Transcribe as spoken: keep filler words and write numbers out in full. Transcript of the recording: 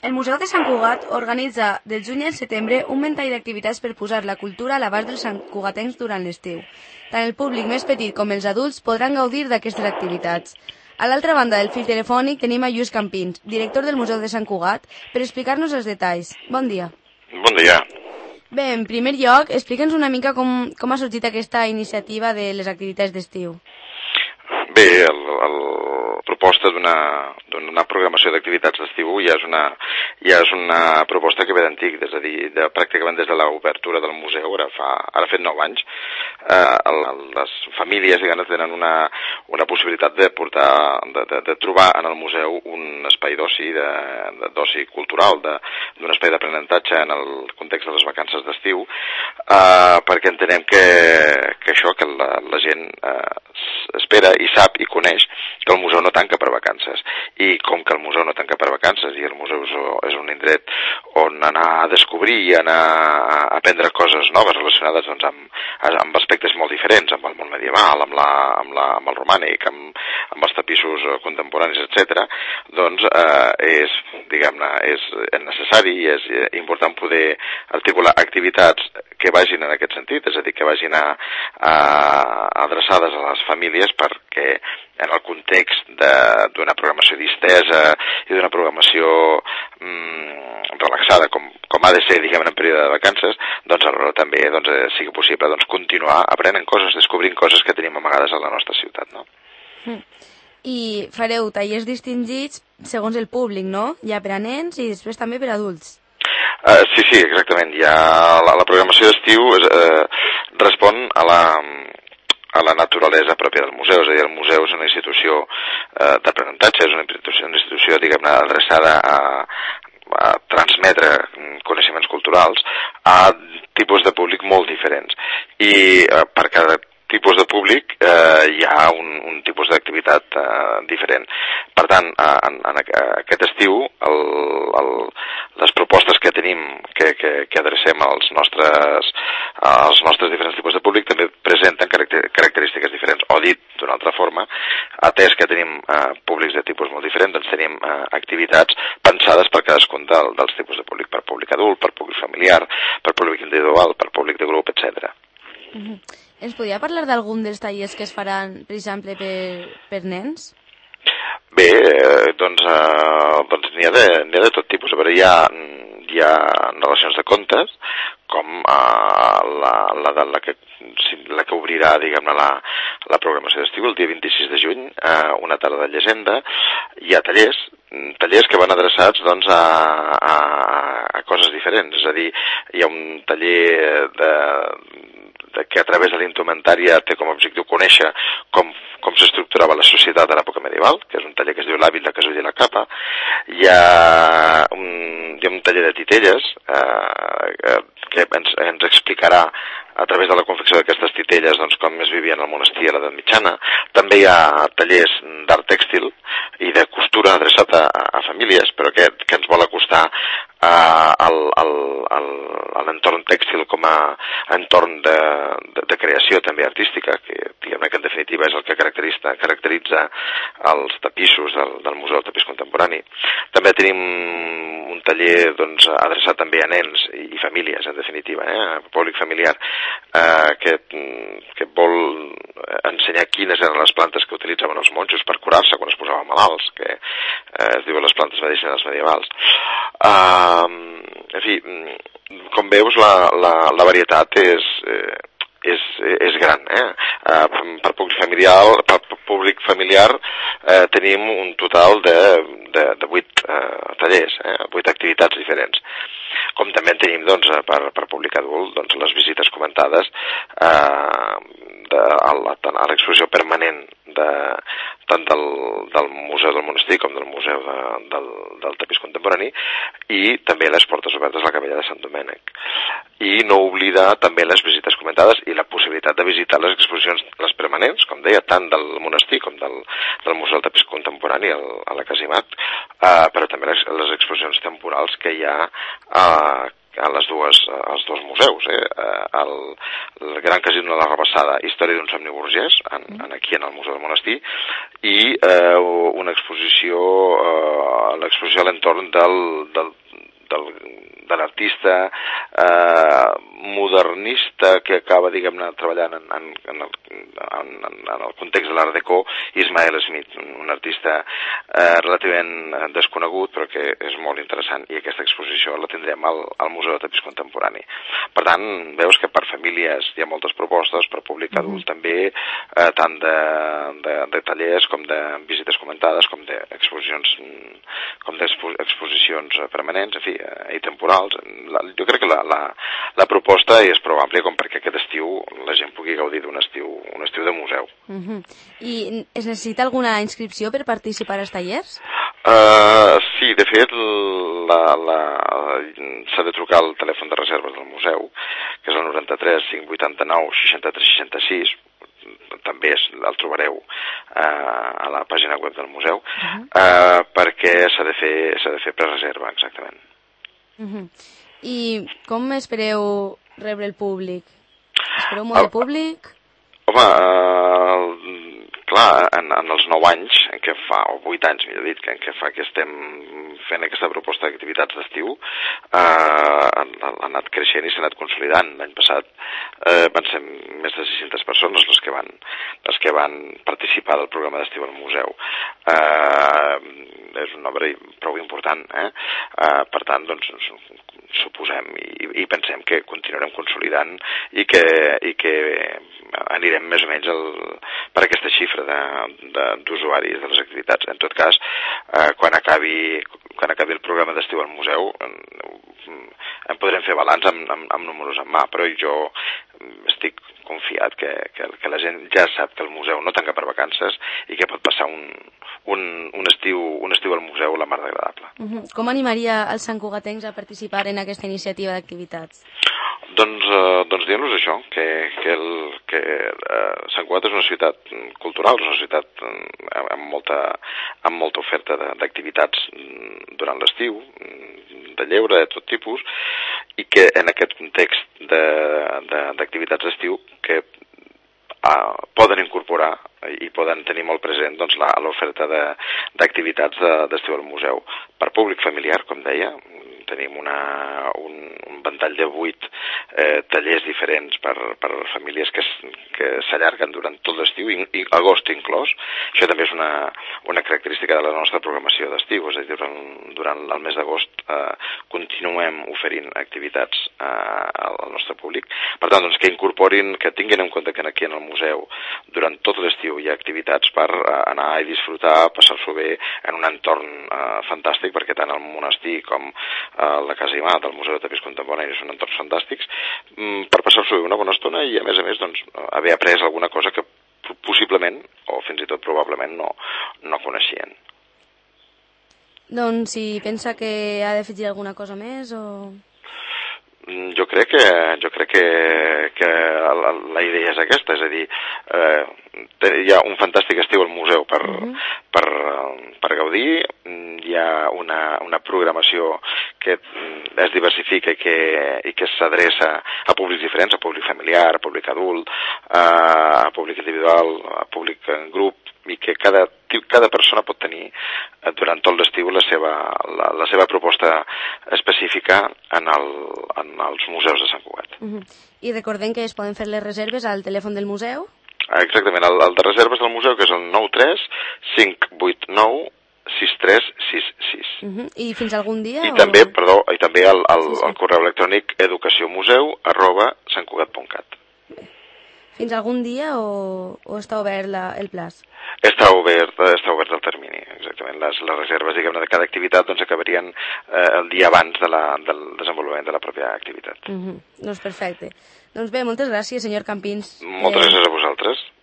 El Museu de Sant Cugat organitza del juny al setembre un ventall d'activitats per posar la cultura a l'abast dels santcugatencs durant l'estiu. Tant el públic més petit com els adults podran gaudir d'aquestes activitats. A l'altra banda del fil telefònic tenim a Lluís Campins, director del Museu de Sant Cugat, per explicar-nos els detalls. Bon dia. Bon dia. Bé, en primer lloc, explica'ns una mica com, com ha sorgit aquesta iniciativa de les activitats d'estiu. Bé, el, el proposta d'una d'una programació d'activitats d'estiu ja és una ja és una proposta que ve d'antic, és a dir, de, pràcticament des de l'obertura del museu, ara fa ara fet nou anys, eh, el, les famílies diguem, tenen una, una possibilitat de portar, de, de, de trobar en el museu un espai d'oci, de, de, d'oci cultural, de, d'un espai d'aprenentatge en el context de les vacances d'estiu, eh, perquè entenem que, que això, que la, la gent eh, espera i sap i coneix que el museu no tanca per vacances, i com que el museu no tanca per vacances i el museu és un indret on anar a descobrir i anar a aprendre coses noves relacionades doncs, amb, amb aspectes molt diferents, amb el món medieval, amb, la, amb, la, amb el romànic, amb, amb els tapissos contemporanis, etcètera, doncs eh, és, diguem-ne, és necessari i és important poder articular activitats que vagin en aquest sentit, és a dir, que vagin a, a, adreçades a les famílies perquè en el context d'una programació distesa i d'una programació mm, relaxada, com, com ha de ser, diguem, en període de vacances, doncs alhora també doncs, sigui possible doncs, continuar aprenent coses, descobrint coses que tenim amagades a la nostra ciutat, no? Mm. I fareu tallers distingits segons el públic, no? Hi ha per a nens i després també per a adults. Uh, sí, sí, exactament. Ja la, la programació d'estiu uh, respon a la... a la naturalesa pròpia del museu, és a dir, el museu és una institució eh, d'aprenentatge, és una institució, una institució diguem-ne, adreçada a, a transmetre coneixements culturals a tipus de públic molt diferents. I eh, per cada tipus de públic eh, hi ha un, un tipus d'activitat eh, diferent. Per tant, eh, en, en aquest estiu, el, el, les propostes que tenim, que, que, que adrecem als nostres, als nostres diferents tipus de públic, també presenten característiques diferents. O dit d'una altra forma, atès que tenim eh, públics de tipus molt diferents, doncs tenim eh, activitats pensades per cadascun del, dels tipus de públic, per públic adult, per públic familiar, per públic individual, per públic de grup, etcètera. Mm-hmm. Ens podria parlar d'algun dels tallers que es faran, per exemple, per, per nens? Bé, eh, doncs, eh, doncs n'hi ha, de, n'hi ha de tot tipus. A veure, hi ha, hi ha relacions de contes, com eh, la, la, de la, que, la que obrirà, diguem-ne, la, la programació d'estiu, el dia vint-i-sis de juny, eh, una tarda de llegenda. Hi ha tallers, tallers que van adreçats doncs, a, a, a coses diferents. És a dir, hi ha un taller de... que a través de l'instrumentària té com a objectiu conèixer com, com s'estructurava la societat a l'època medieval, que és un taller que es diu l'hàbit, la casulla i la capa. Hi ha un, hi ha un taller de titelles eh, que ens, ens explicarà a través de la confecció d'aquestes titelles doncs, com es vivia en el monestir a l'edat mitjana. També hi ha tallers d'art tèxtil i de costura adreçat a, a famílies, però que, que ens vol acostar Uh, al, al, al, a l'entorn tèxtil com a entorn de, de, de creació també artística, que diguem-ne que en definitiva és el que caracteritza, caracteritza els tapissos del, del Museu del Tapís Contemporani. També tenim un taller doncs, adreçat també a nens i, i famílies, en definitiva, eh, a públic familiar, eh, que, que vol ensenyar quines eren les plantes que utilitzaven els monjos per curar-se quan es posaven malalts, que eh, es diuen les plantes medicinals medievals. Uh, en fi, com veus, la, la, la varietat és, eh, és, és gran. Eh? Uh, per públic familiar, per públic familiar eh, tenim un total de, de, de vuit eh, tallers, eh, vuit activitats diferents. Com també en tenim doncs, per, per públic adult doncs, les visites comentades eh, de, a, la, a l'exposició permanent de, tant del, del Museu del Monestir com del Museu de, del, del Tapís Contemporani, i també les portes obertes a la Capella de Sant Domènec. I no oblidar també les visites comentades i la possibilitat de visitar les exposicions, les permanents, com deia, tant del monestir com del, del Museu del Tapís Contemporani el, a la Casimat, eh, però també les, les exposicions temporals que hi ha eh, a les dues, als dos museus, eh? el, el Gran Casino de la Rabassada, Història d'un somni burgès, en, en aquí en el Museu del Monestir, i eh, una exposició, eh, l'exposició a l'entorn del, del, del, de l'artista eh, modernista que acaba, diguem-ne, treballant en, en, en, el, en, en el context de l'Art Deco, Ismael Smith, un artista eh, relativament desconegut, però que és molt interessant, i aquesta exposició la tindrem al, al Museu de Tapís Contemporani. Per tant, veus que per famílies hi ha moltes propostes, per públic adult mm-hmm. també, eh, tant de, de, de tallers com de visites comentades, com d'exposicions com d'exposicions permanents, en fi, i temporals. La, jo crec que la, la, la proposta és prou àmplia com perquè aquest estiu la gent pugui gaudir d'un estiu, un estiu de museu. Uh-huh. I es necessita alguna inscripció per participar als tallers? Uh, sí, de fet, la, la, s'ha de trucar al telèfon de reserves del museu, que és el noranta-tres cinc vuitanta-nou seixanta-tres seixanta-sis, també és, el trobareu uh, a la pàgina web del museu, uh-huh. uh, perquè s'ha de fer, s'ha de fer prereserva, exactament. Uh-huh. I com espereu rebre el públic? Espereu molt de públic? Home, uh, clar, en, en els nou anys, en què fa, o vuit anys, millor dit, que en què fa que estem fent aquesta proposta d'activitats d'estiu, eh, han, han anat creixent i s'ha anat consolidant. L'any passat eh, van ser més de sis-centes persones les que van, les que van participar del programa d'estiu al museu. Eh, és un nombre prou important, eh? Eh, per tant, doncs, suposem i, i pensem que continuarem consolidant i que, i que anirem més o menys el, per aquesta xifra d'usuaris de, de, de les activitats. En tot cas, eh, quan acabi quan acabi el programa d'estiu al museu en, en podrem fer balanç amb, amb, amb números en mà, però jo estic confiat que, que, que la gent ja sap que el museu no tanca per vacances i que pot passar un, un, un, estiu, un estiu al museu la mar d'agradable. Uh-huh. Com animaria els santcugatencs a participar en aquesta iniciativa d'activitats? Doncs, eh, doncs dient-los això, que, que, el, que eh, Sant Cugat és una ciutat cultural, és una ciutat amb, amb, molta, amb molta oferta d'activitats durant l'estiu, de lleure, de tot tipus, i que en aquest context d'activitats de, de, d'estiu que eh, poden incorporar i poden tenir molt present doncs, l'oferta d'activitats de, d'estiu al museu. Per públic familiar, com deia, tenim una, un, un ventall de vuit eh, tallers diferents per, per famílies que, que s'allarguen durant tot l'estiu, i, i agost inclòs. Això també és una, una característica de la nostra programació d'estiu, és a dir, durant, durant el mes d'agost eh, continuem oferint activitats eh, al nostre públic. Per tant, doncs, que incorporin, que tinguin en compte que aquí en el museu durant tot l'estiu hi ha activitats per eh, anar i disfrutar, passar-s'ho bé en un entorn eh, fantàstic, perquè tant el monestir com la Casa Imà del Museu de Tapís Contemporani són entorns fantàstics, per passar-s'ho bé una bona estona i, a més a més, doncs, haver après alguna cosa que possiblement, o fins i tot probablement, no, no coneixien. Doncs si pensa que ha d'afegir alguna cosa més, o...? Jo crec que, jo crec que, que la, la idea és aquesta, és a dir, eh, hi ha un fantàstic estiu al museu per, uh-huh. per, per gaudir, hi ha una, una programació que es diversifica i que, i que s'adreça a públics diferents, a públic familiar, a públic adult, a públic individual, a públic en grup, i que cada, cada persona pot tenir durant tot l'estiu la seva, la, la seva proposta específica en, el, en els museus de Sant Cugat. Uh-huh. I recordem que es poden fer les reserves al telèfon del museu? Exactament, el, el de reserves del museu, que és el nou tres cinc vuit nou sis tres sis sis. Uh-huh. I fins algun dia? I o... també, perdó, i també el, el, sí, sí. el correu electrònic educaciomuseu arroba santcugat punt cat. Fins algun dia o, o està obert la, el plaç? Està obert, està obert el termini, exactament. Les, les reserves, diguem-ne, de cada activitat doncs acabarien eh, el dia abans de la, del desenvolupament de la pròpia activitat. Uh-huh. Doncs perfecte. Doncs bé, moltes gràcies, senyor Campins. Moltes gràcies a vosaltres.